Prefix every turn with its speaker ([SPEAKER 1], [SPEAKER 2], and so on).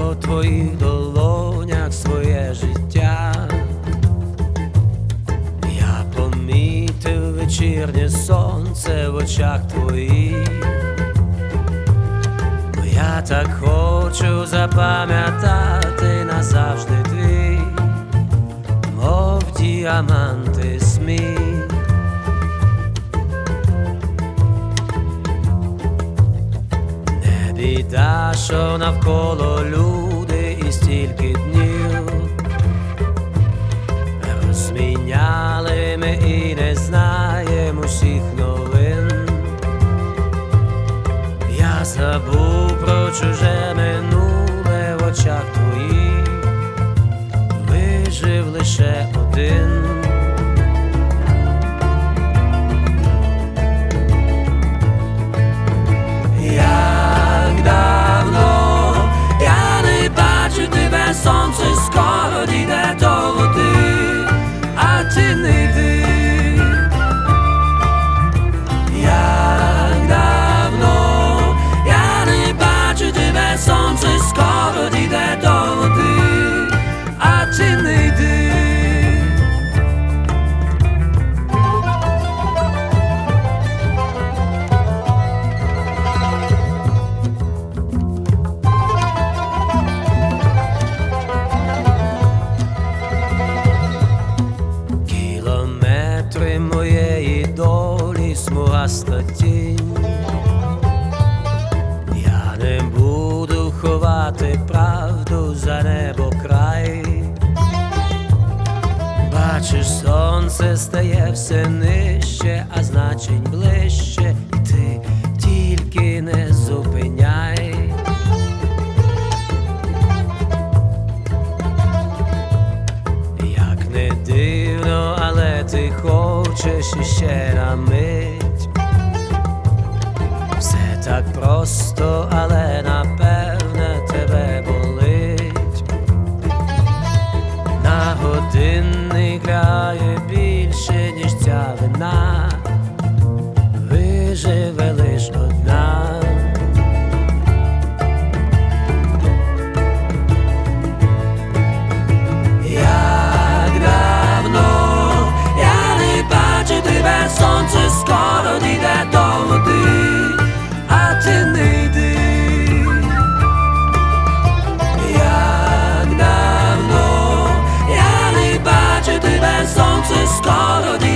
[SPEAKER 1] у твоїх долонях своє життя. Я помітив вечірнє сонце в очах твоїх. Я так хочу запам'ятати назавжди твій, мов діаманти сміх. Не біда, що навколо люди і стільки днів розміняли ми і не знаємо усіх новин. Я забув про чуже минуле в очах твоїх, вижив лише один. Як давно я не бачу тебе, сонце скоро дійде до води, а ти не йди. Сонце скоро дійде до води, а ти не йди. Кілометри моєї долі, смугаста тінь. Ховати правду за небо край. Бачиш, сонце стає все нижче, а значить ближче, і ти тільки не зупиняй. Як не дивно, але ти хочеш іще на мить. Все так просто, але напевне тебе болить. На годинник грає більше, ніж ця вина, виживе лиш одна. Як давно я не бачу тебе, сонце скоро дійде до води, а ти не йди. Як давно я не бачу тебе, сонце скоро дійде.